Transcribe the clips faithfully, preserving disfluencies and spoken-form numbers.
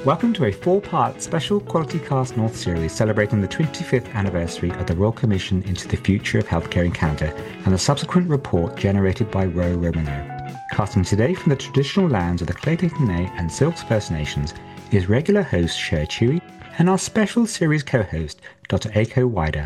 Welcome to a four-part special Quality Cast North series celebrating the twenty-fifth anniversary of the Royal Commission into the Future of Healthcare in Canada and the subsequent report generated by Ro Romano. Casting today from the traditional lands of the Clayton and Silks First Nations is regular host Cher Chewy and our special series co-host Doctor Aiko Wider.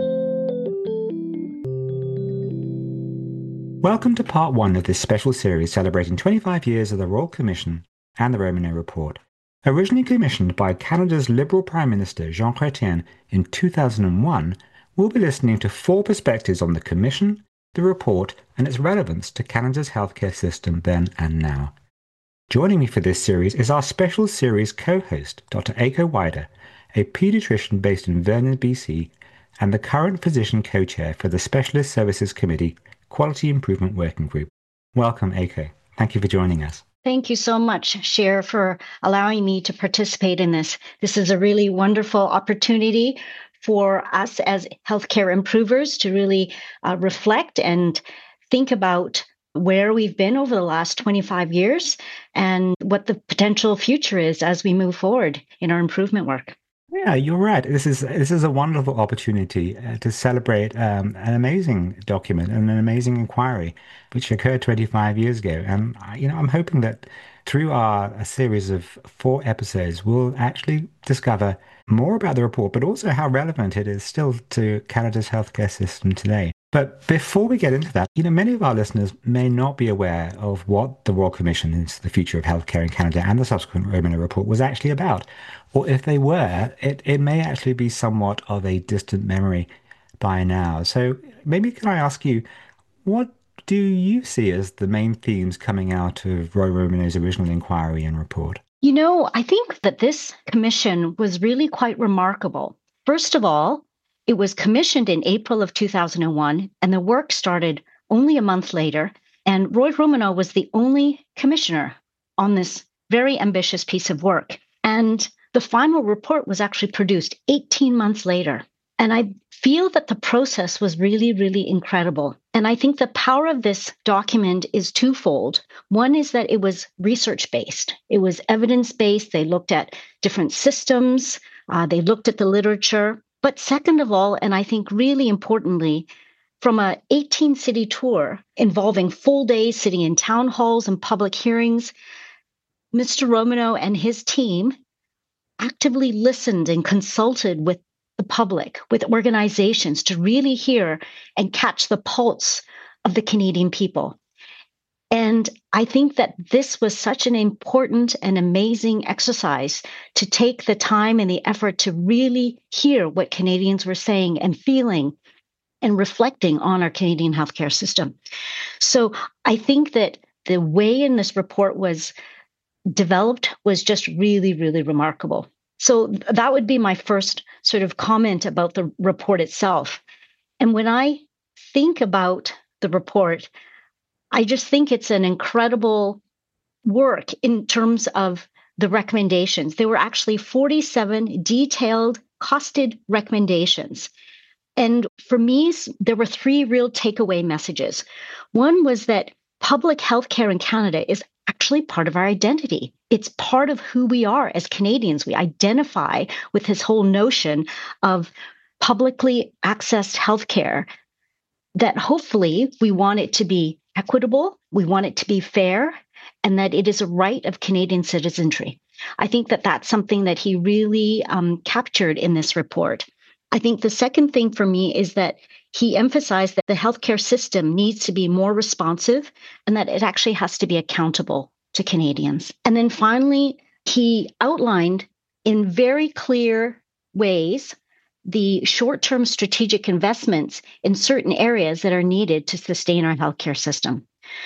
Welcome to part one of this special series celebrating twenty-five years of the Royal Commission and the Romano Report. Originally commissioned by Canada's Liberal Prime Minister Jean Chrétien in two thousand one, we'll be listening to four perspectives on the Commission, the report, and its relevance to Canada's healthcare system then and now. Joining me for this series is our special series co-host, Doctor Aiko Wider, a paediatrician based in Vernon, B C, and the current physician co-chair for the Specialist Services Committee Quality Improvement Working Group. Welcome, Aiko. Thank you for joining us. Thank you so much, Cher, for allowing me to participate in this. This is a really wonderful opportunity for us as healthcare improvers to really uh, reflect and think about where we've been over the last twenty-five years and what the potential future is as we move forward in our improvement work. Yeah, you're right. This is this is a wonderful opportunity uh, to celebrate um, an amazing document and an amazing inquiry, which occurred twenty-five years ago. And uh, you know, I'm hoping that through our a series of four episodes, we'll actually discover more about the report, but also how relevant it is still to Canada's healthcare system today. But before we get into that, you know, many of our listeners may not be aware of what the Royal Commission into the Future of Healthcare in Canada and the subsequent Romano Report was actually about. Or if they were, it, it may actually be somewhat of a distant memory by now. So maybe can I ask you, what do you see as the main themes coming out of Roy Romano's original inquiry and report? You know, I think that this commission was really quite remarkable. First of all, it was commissioned in April of two thousand one, and the work started only a month later. And Roy Romano was the only commissioner on this very ambitious piece of work. And the final report was actually produced eighteen months later. And I feel that the process was really, really incredible. And I think the power of this document is twofold. One is that it was research-based. It was evidence-based. They looked at different systems. Uh, they looked at the literature. But second of all, and I think really importantly, from a eighteen-city tour involving full days sitting in town halls and public hearings, Mister Romano and his team actively listened and consulted with the public, with organizations to really hear and catch the pulse of the Canadian people. And I think that this was such an important and amazing exercise to take the time and the effort to really hear what Canadians were saying and feeling and reflecting on our Canadian healthcare system. So I think that the way in this report was developed was just really, really remarkable. So that would be my first sort of comment about the report itself. And when I think about the report, I just think it's an incredible work in terms of the recommendations. There were actually forty-seven detailed, costed recommendations. And for me, there were three real takeaway messages. One was that public healthcare in Canada is actually part of our identity. It's part of who we are as Canadians. We identify with this whole notion of publicly accessed healthcare, that hopefully we want it to be equitable, we want it to be fair, and that it is a right of Canadian citizenry. I think that that's something that he really um, captured in this report. I think the second thing for me is that he emphasized that the healthcare system needs to be more responsive and that it actually has to be accountable to Canadians. And then finally, he outlined in very clear ways the short-term strategic investments in certain areas that are needed to sustain our healthcare system.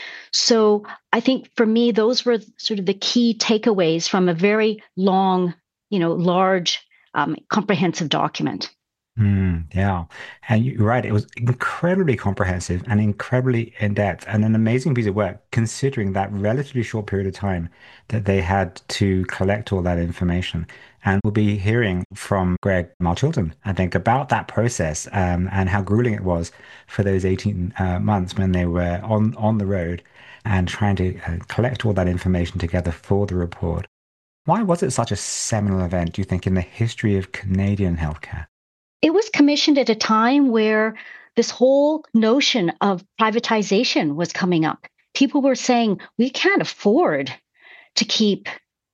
So I think for me, those were sort of the key takeaways from a very long, you know, large, um, comprehensive document. Mm, yeah. And you're right. It was incredibly comprehensive and incredibly in-depth and an amazing piece of work, considering that relatively short period of time that they had to collect all that information. And we'll be hearing from Greg Marchilton, I think, about that process um, and how grueling it was for those eighteen uh, months when they were on, on the road and trying to uh, collect all that information together for the report. Why was it such a seminal event, do you think, in the history of Canadian healthcare? It was commissioned at a time where this whole notion of privatization was coming up. People were saying, we can't afford to keep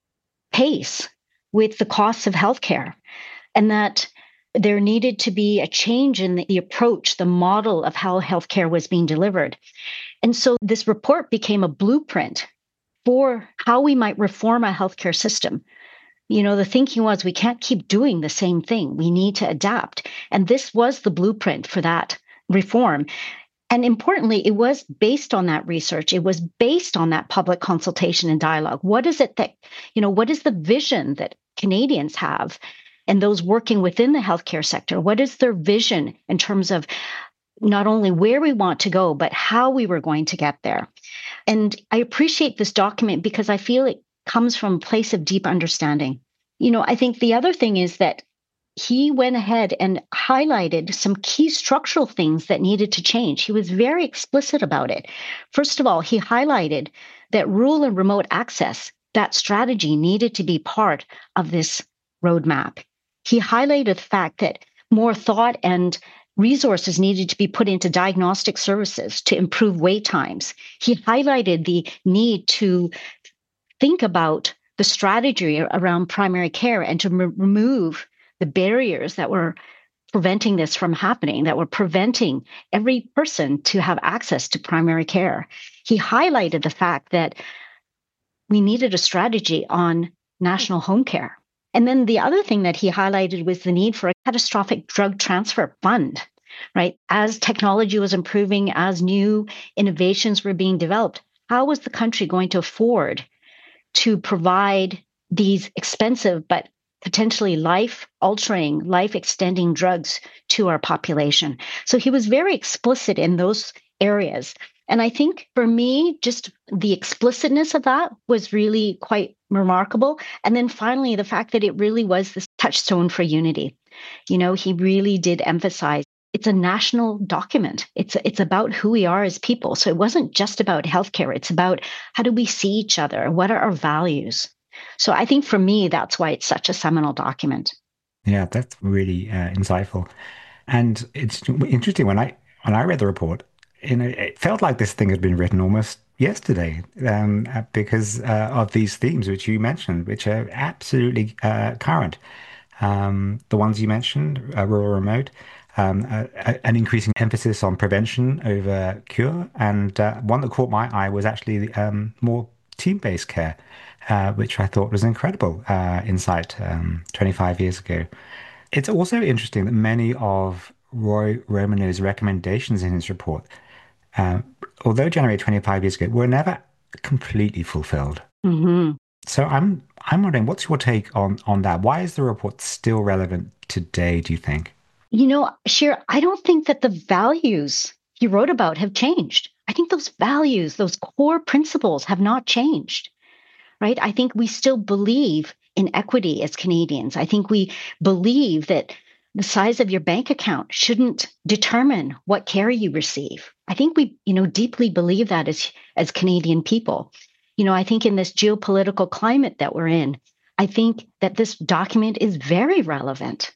pace with the costs of healthcare, and that there needed to be a change in the approach, the model of how healthcare was being delivered. And so this report became a blueprint for how we might reform our healthcare system. You know, the thinking was we can't keep doing the same thing. We need to adapt. And this was the blueprint for that reform. And importantly, it was based on that research. It was based on that public consultation and dialogue. What is it that, you know, what is the vision that Canadians have and those working within the healthcare sector? What is their vision in terms of not only where we want to go, but how we were going to get there? And I appreciate this document because I feel it comes from a place of deep understanding. You know, I think the other thing is that he went ahead and highlighted some key structural things that needed to change. He was very explicit about it. First of all, he highlighted that rural and remote access, that strategy needed to be part of this roadmap. He highlighted the fact that more thought and resources needed to be put into diagnostic services to improve wait times. He highlighted the need to think about the strategy around primary care and to re- remove the barriers that were preventing this from happening, that were preventing every person to have access to primary care. He highlighted the fact that we needed a strategy on national home care. And then the other thing that he highlighted was the need for a catastrophic drug transfer fund, right? As technology was improving, as new innovations were being developed, how was the country going to afford to provide these expensive but potentially life-altering, life-extending drugs to our population? So he was very explicit in those areas. And I think for me, just the explicitness of that was really quite remarkable. And then finally, the fact that it really was this touchstone for unity. You know, he really did emphasize it's a national document. It's it's about who we are as people. So it wasn't just about healthcare. It's about how do we see each other? What are our values? So I think for me, that's why it's such a seminal document. Yeah, that's really uh, insightful. And it's interesting when I when I read the report, you know, it felt like this thing had been written almost yesterday, um, uh, because uh, of these themes which you mentioned, which are absolutely uh, current. Um, the ones you mentioned, uh, rural remote, um, uh, uh, an increasing emphasis on prevention over cure, and uh, one that caught my eye was actually um, more team-based care, uh, which I thought was incredible uh, insight um, twenty-five years ago. It's also interesting that many of Roy Romano's recommendations in his report, um, although generated twenty-five years ago, were never completely fulfilled. Mm-hmm. So I'm I'm wondering, what's your take on on that? Why is the report still relevant today, do you think? You know, Shir, I don't think that the values he wrote about have changed. I think those values, those core principles have not changed, right? I think we still believe in equity as Canadians. I think we believe that the size of your bank account shouldn't determine what care you receive. I think we, you know, deeply believe that as as Canadian people. You know, I think in this geopolitical climate that we're in, I think that this document is very relevant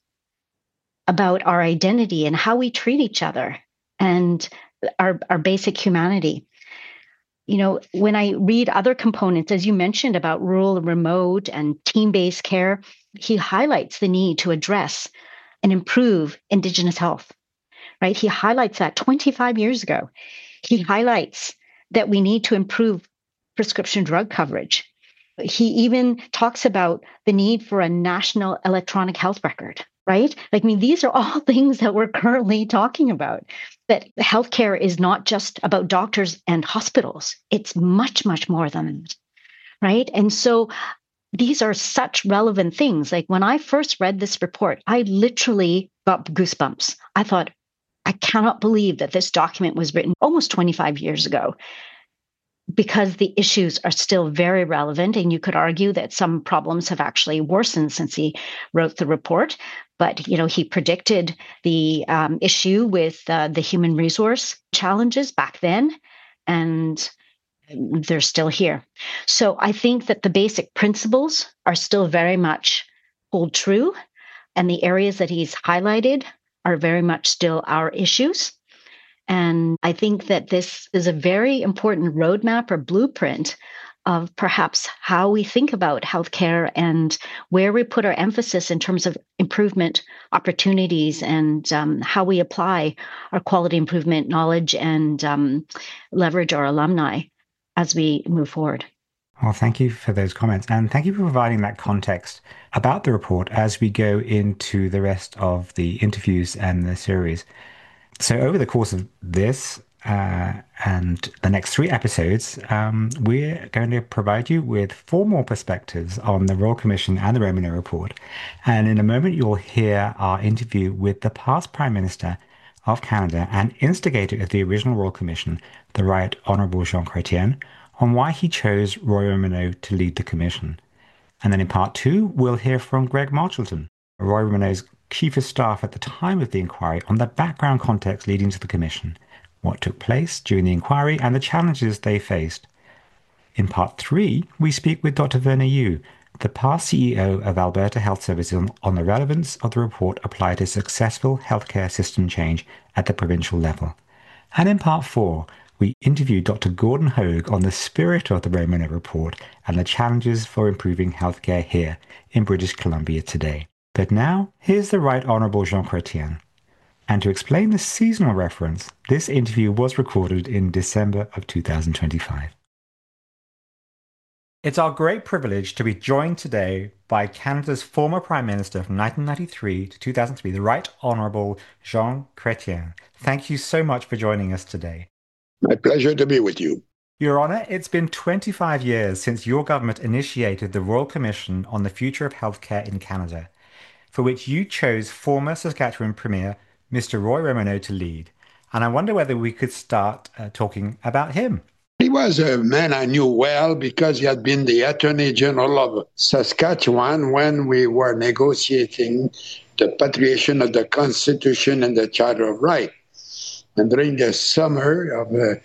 about our identity and how we treat each other and our, our basic humanity. You know, when I read other components, as you mentioned about rural and remote and team-based care, he highlights the need to address and improve Indigenous health, right? He highlights that twenty-five years ago. He highlights that we need to improve prescription drug coverage. He even talks about the need for a national electronic health record, right? Like, I mean, these are all things that we're currently talking about, that healthcare is not just about doctors and hospitals. It's much, much more than that, right? And so these are such relevant things. Like when I first read this report, I literally got goosebumps. I thought, I cannot believe that this document was written almost twenty-five years ago, because the issues are still very relevant. And you could argue that some problems have actually worsened since he wrote the report. But, you know, he predicted the um, issue with uh, the human resource challenges back then. And they're still here. So I think that the basic principles are still very much hold true, and the areas that he's highlighted are very much still our issues. And I think that this is a very important roadmap or blueprint of perhaps how we think about healthcare and where we put our emphasis in terms of improvement opportunities, and um, how we apply our quality improvement knowledge and um, leverage our alumni as we move forward. Well, thank you for those comments, and thank you for providing that context about the report as we go into the rest of the interviews and the series. So over the course of this uh, and the next three episodes, um, we're going to provide you with four more perspectives on the Royal Commission and the Romano Report. And in a moment, you'll hear our interview with the past Prime Minister of Canada and instigator of the original Royal Commission, the Right Honourable Jean Chrétien, on why he chose Roy Romano to lead the commission. And then in part two, we'll hear from Greg Marchilton, Roy Romano's Chief of Staff at the time of the inquiry, on the background context leading to the commission, what took place during the inquiry, and the challenges they faced. In part three, we speak with Doctor Verna Yu, the past C E O of Alberta Health Services, on the relevance of the report applied to successful healthcare system change at the provincial level. And in part four, we interview Doctor Gordon Hogue on the spirit of the Romano Report and the challenges for improving healthcare here in British Columbia today. But now, here's the Right Honourable Jean Chrétien. And to explain the seasonal reference, this interview was recorded in December of two thousand twenty-five. It's our great privilege to be joined today by Canada's former Prime Minister from nineteen ninety-three to two thousand three, the Right Honourable Jean Chrétien. Thank you so much for joining us today. My pleasure to be with you. Your Honour, it's been twenty-five years since your government initiated the Royal Commission on the Future of Healthcare in Canada, for which you chose former Saskatchewan Premier Mister Roy Romano to lead. And I wonder whether we could start uh, talking about him. He was a man I knew well because he had been the Attorney General of Saskatchewan when we were negotiating the patriation of the Constitution and the Charter of Rights. And during the summer of uh,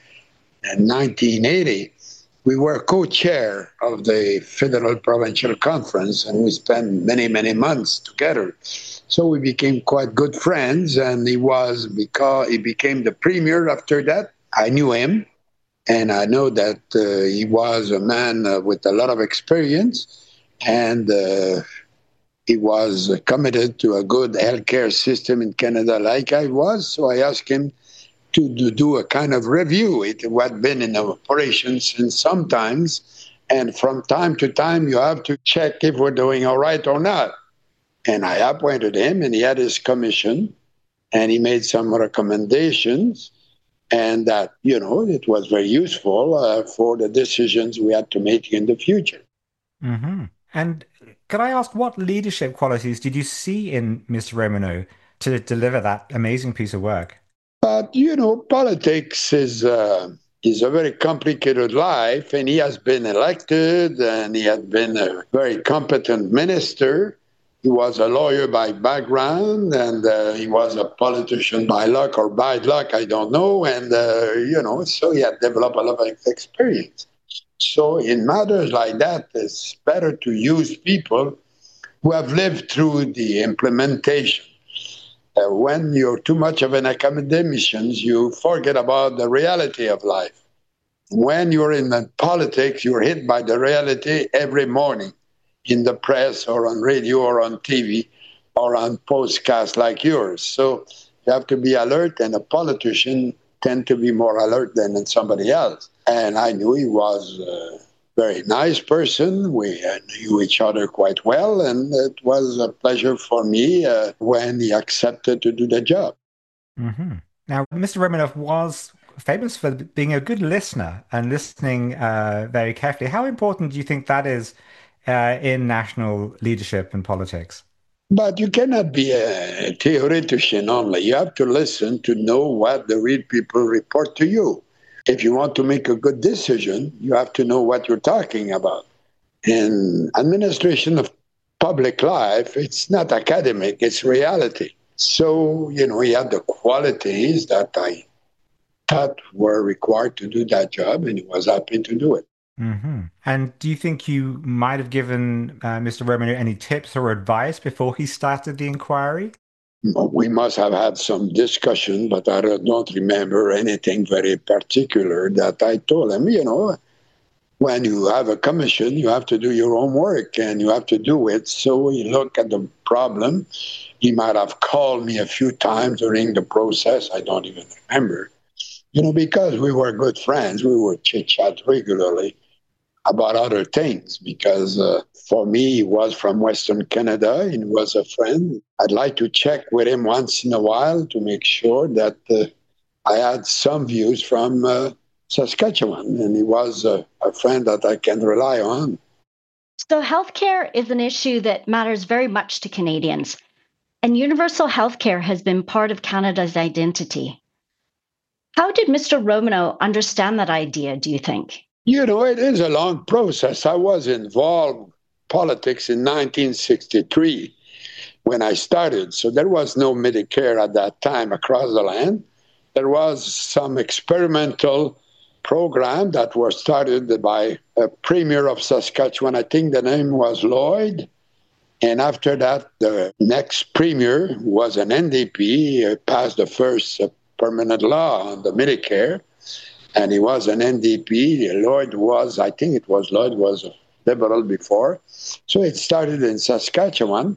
nineteen eighty, we were co-chair of the Federal Provincial Conference, and we spent many, many months together. So we became quite good friends, and he was, because he became the premier after that. I knew him, and I know that uh, he was a man uh, with a lot of experience, and uh, he was committed to a good healthcare system in Canada like I was. So I asked him to, to do a kind of review. It had been in operation since sometimes, and from time to time you have to check if we're doing all right or not. And I appointed him, and he had his commission, and he made some recommendations, and that, you know, it was very useful uh, for the decisions we had to make in the future. Mm-hmm. And could I ask, what leadership qualities did you see in Mister Romano to deliver that amazing piece of work? But, you know, politics is, uh, is a very complicated life, and he has been elected, and he had been a very competent minister. He was a lawyer by background, and uh, he was a politician by luck or bad luck, I don't know. And, uh, you know, so he had developed a lot of experience. So in matters like that, it's better to use people who have lived through the implementation. Uh, when you're too much of an academician, you forget about the reality of life. When you're in the politics, you're hit by the reality every morning, in the press or on radio or on T V or on podcasts like yours. So you have to be alert, and a politician tend to be more alert than somebody else. And I knew he was a very nice person. We uh, knew each other quite well, and it was a pleasure for me uh, when he accepted to do the job. Mm-hmm. Now, Mister Romanoff was famous for being a good listener and listening uh, very carefully. How important do you think that is Uh, in national leadership and politics? But you cannot be a theoretician only. You have to listen to know what the real people report to you. If you want to make a good decision, you have to know what you're talking about. In administration of public life, it's not academic, it's reality. So, you know, he had the qualities that I that were required to do that job, and he was happy to do it. Mm-hmm. And do you think you might have given uh, Mister Romano any tips or advice before he started the inquiry? We must have had some discussion, but I don't remember anything very particular that I told him. You know, when you have a commission, you have to do your own work and you have to do it. So we look at the problem. He might have called me a few times during the process. I don't even remember. You know, because we were good friends, we would chit-chat regularly about other things, because uh, for me, he was from Western Canada and he was a friend. I'd like to check with him once in a while to make sure that uh, I had some views from uh, Saskatchewan, and he was uh, a friend that I can rely on. So, healthcare is an issue that matters very much to Canadians, and universal healthcare has been part of Canada's identity. How did Mister Romano understand that idea, do you think? You know, it is a long process. I was involved in politics in nineteen sixty-three when I started. So there was no Medicare at that time across the land. There was some experimental program that was started by a premier of Saskatchewan. I think the name was Lloyd. And after that, the next premier was an N D P, passed the first permanent law on the Medicare. And he was an N D P. Lloyd was, I think it was Lloyd, was a Liberal before. So it started in Saskatchewan.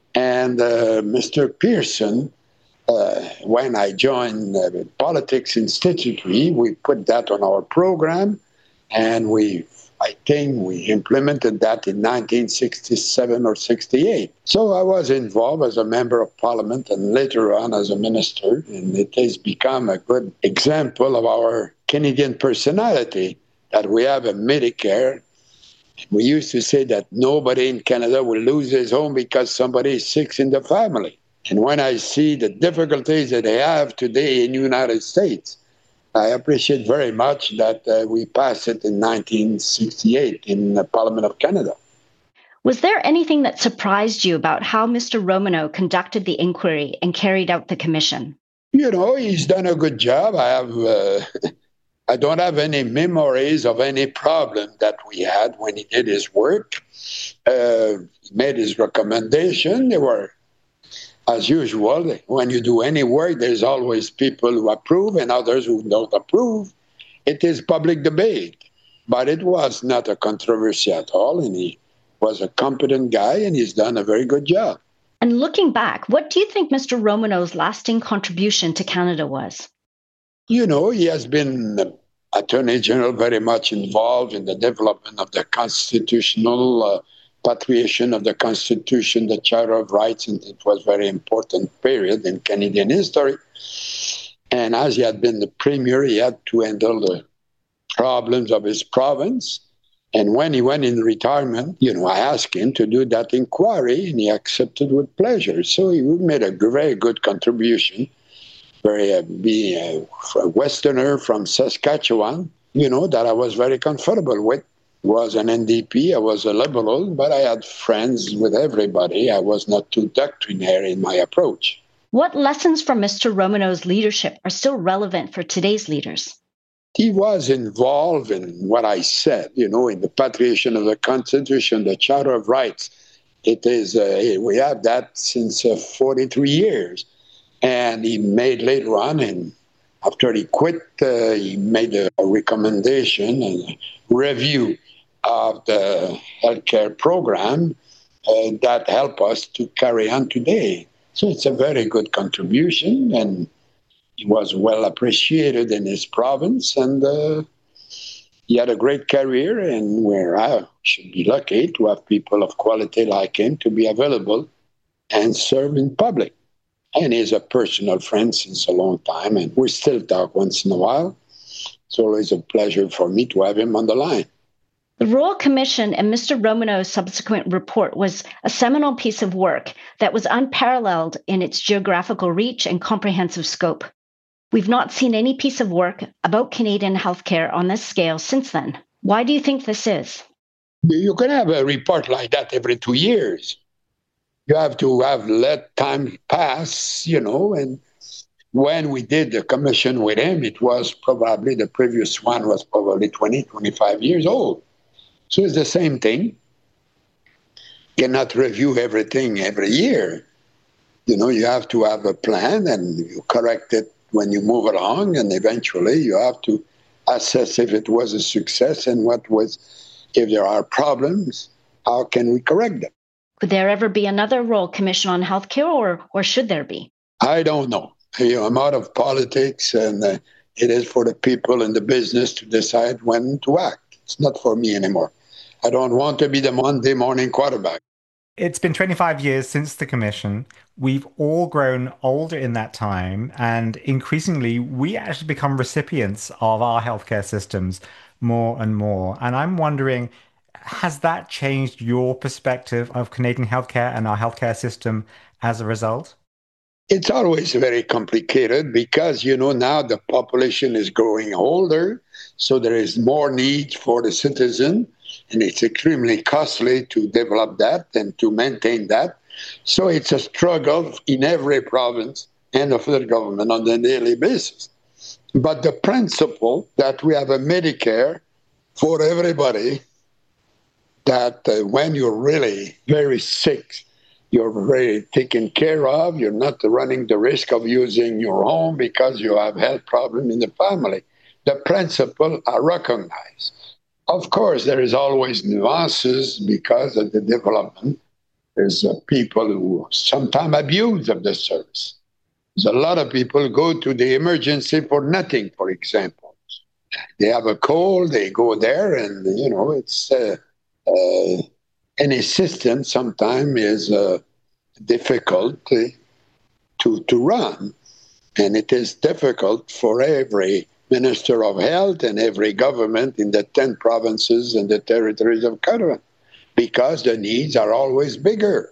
And uh, Mister Pearson, uh, when I joined uh, Politics Institute, we put that on our program. And we, I think we implemented that in nineteen sixty-seven or sixty-eight. So I was involved as a member of parliament and later on as a minister. And it has become a good example of our Canadian personality, that we have a Medicare. We used to say that nobody in Canada will lose his home because somebody is sick in the family. And when I see the difficulties that they have today in the United States, I appreciate very much that uh, we passed it in nineteen sixty-eight in the Parliament of Canada. Was there anything that surprised you about how Mister Romano conducted the inquiry and carried out the commission? You know, he's done a good job. I have... Uh, I don't have any memories of any problem that we had when he did his work. Uh, he made his recommendation. They were, as usual, when you do any work, there's always people who approve and others who don't approve. It is public debate, but it was not a controversy at all, and he was a competent guy, and he's done a very good job. And looking back, what do you think Mister Romano's lasting contribution to Canada was? You know, he has been the Attorney General, very much involved in the development of the constitutional uh, patriation of the Constitution, the Charter of Rights, and it was a very important period in Canadian history. And as he had been the premier, he had to handle the problems of his province. And when he went in retirement, you know, I asked him to do that inquiry, and he accepted with pleasure. So he made a very good contribution. Very uh, being a Westerner from Saskatchewan, you know, that I was very comfortable with. Was an N D P, I was a Liberal, but I had friends with everybody. I was not too doctrinaire in my approach. What lessons from Mister Romano's leadership are still relevant for today's leaders? He was involved in what I said, you know, in the patriation of the Constitution, the Charter of Rights. It is, uh, we have that since uh, forty-three years. And he made later on, and after he quit, uh, he made a, a recommendation and a review of the healthcare program uh, that helped us to carry on today. So it's a very good contribution, and he was well appreciated in his province, and uh, he had a great career, and where I should be lucky to have people of quality like him to be available and serve in public. And he's a personal friend since a long time, and we still talk once in a while. It's always a pleasure for me to have him on the line. The Royal Commission and Mister Romano's subsequent report was a seminal piece of work that was unparalleled in its geographical reach and comprehensive scope. We've not seen any piece of work about Canadian healthcare on this scale since then. Why do you think this is? You can have a report like that every two years. You have to have let time pass, you know, and when we did the commission with him, it was probably, the previous one was probably twenty, twenty-five years old. So it's the same thing. You cannot review everything every year. You know, you have to have a plan and you correct it when you move along, and eventually you have to assess if it was a success and what was, if there are problems, how can we correct them? Could there ever be another Royal Commission on Healthcare, or, or should there be? I don't know. You know, I'm out of politics, and uh, it is for the people in the business to decide when to act. It's not for me anymore. I don't want to be the Monday morning quarterback. It's been twenty-five years since the commission. We've all grown older in that time, and increasingly we actually become recipients of our healthcare systems more and more. And I'm wondering, has that changed your perspective of Canadian healthcare and our healthcare system as a result? It's always very complicated because, you know, now the population is growing older, so there is more need for the citizen, and it's extremely costly to develop that and to maintain that. So it's a struggle in every province and the federal government on a daily basis. But the principle that we have a Medicare for everybody, that uh, when you're really very sick, you're very taken care of, you're not running the risk of using your home because you have health problem in the family. The principle are recognized. Of course, there is always nuances because of the development. There's uh, people who sometimes abuse of the service. There's a lot of people go to the emergency for nothing, for example. They have a cold, they go there, and, you know, it's... Uh, uh, any system sometimes is uh, difficult to, to, to run. And it is difficult for every Minister of Health and every government in the ten provinces and the territories of Canada, because the needs are always bigger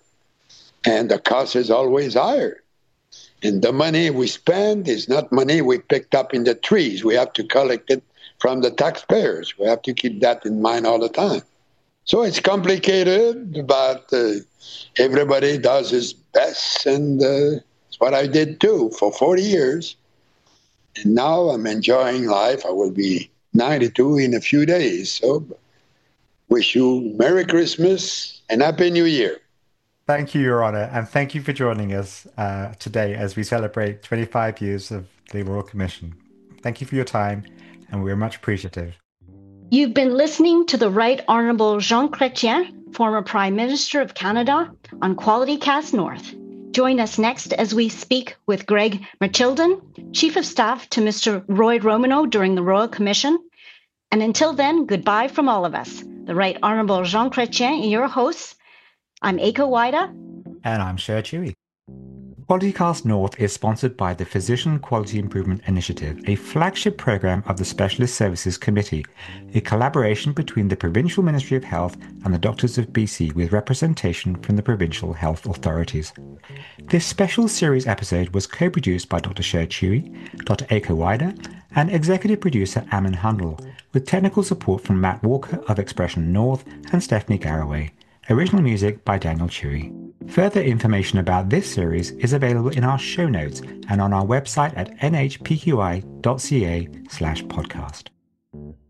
and the cost is always higher. And the money we spend is not money we picked up in the trees. We have to collect it from the taxpayers. We have to keep that in mind all the time. So it's complicated, but uh, everybody does his best, and uh, it's what I did too for forty years. And now I'm enjoying life. I will be ninety-two in a few days. So wish you Merry Christmas and Happy New Year. Thank you, Your Honour, and thank you for joining us uh, today as we celebrate twenty-five years of the Royal Commission. Thank you for your time, and we're much appreciative. You've been listening to the Right Honourable Jean Chrétien, former Prime Minister of Canada, on Quality Cast North. Join us next as we speak with Greg Merchildon, Chief of Staff to Mister Roy Romanow during the Royal Commission. And until then, goodbye from all of us. The Right Honourable Jean Chrétien and your hosts. I'm Aiko Waida. And I'm Cher Chewy. Quality Cast North is sponsored by the Physician Quality Improvement Initiative, a flagship program of the Specialist Services Committee, a collaboration between the Provincial Ministry of Health and the Doctors of B C with representation from the provincial health authorities. This special series episode was co-produced by Doctor Cher Chewy, Doctor Aiko Waida, and executive producer Amin Handel, with technical support from Matt Walker of Expression North and Stephanie Garraway. Original music by Daniel Chewy. Further information about this series is available in our show notes and on our website at n h p q i dot c a slash podcast.